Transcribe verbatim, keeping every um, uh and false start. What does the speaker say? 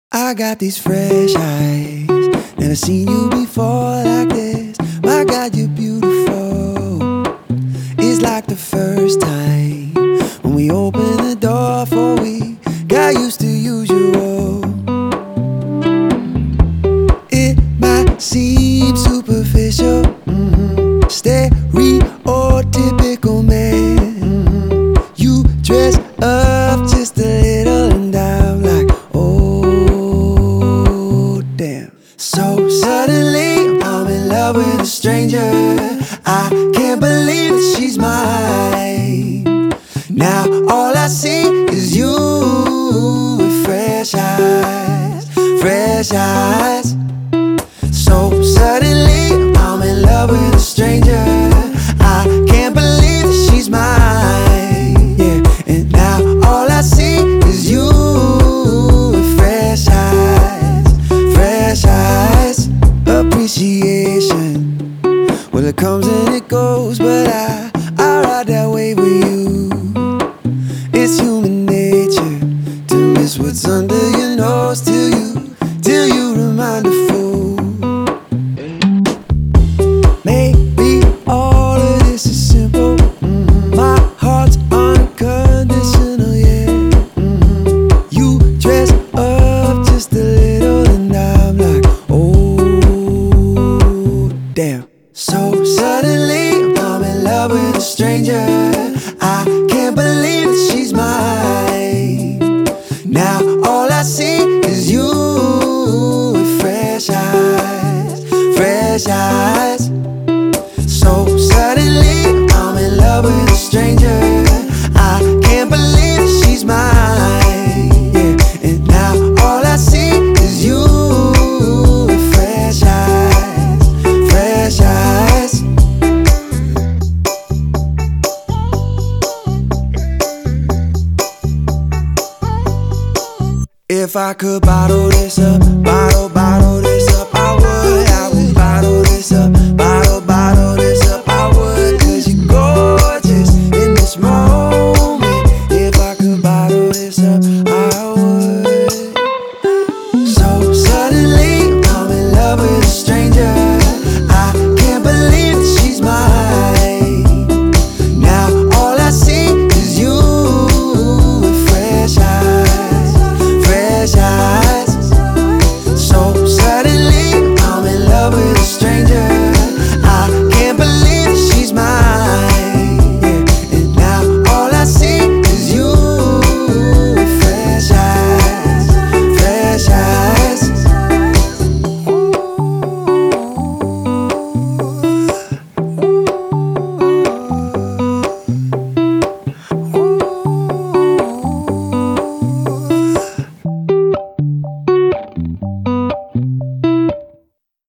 I got these fresh eyes, never seen you before like this. My God, you're beautiful. It's like the first time when we opened the door for we got used to usual. It might seem superficial, mm-hmm. stereotypical man. Mm-hmm. You dress up just a little and I'm like, oh damn. So suddenly I'm in love with a stranger. I can't believe that she's mine. Now all I see is you with fresh eyes, fresh eyes. So suddenly I'm in love with a stranger. I can't believe that she's mine. Yeah, and now all I see is you with fresh eyes, fresh eyes. Appreciation, well it comes and it goes, but I, I ride that wave with you. It's human nature to miss what's under your nose till you, till you remind a fool. Maybe all of this is simple. Mm-hmm. My heart's unconditional, yeah. Mm-hmm. You dress up just a little and I'm like, oh damn. So suddenly I'm in love with a stranger. I can't believe that she's mine. Now all I see is you with fresh eyes, fresh eyes. So suddenly I'm in love with a stranger. I can't believe that she's mine. Yeah, and now all I see is you with fresh eyes, fresh eyes. If I could bottle this up, bottle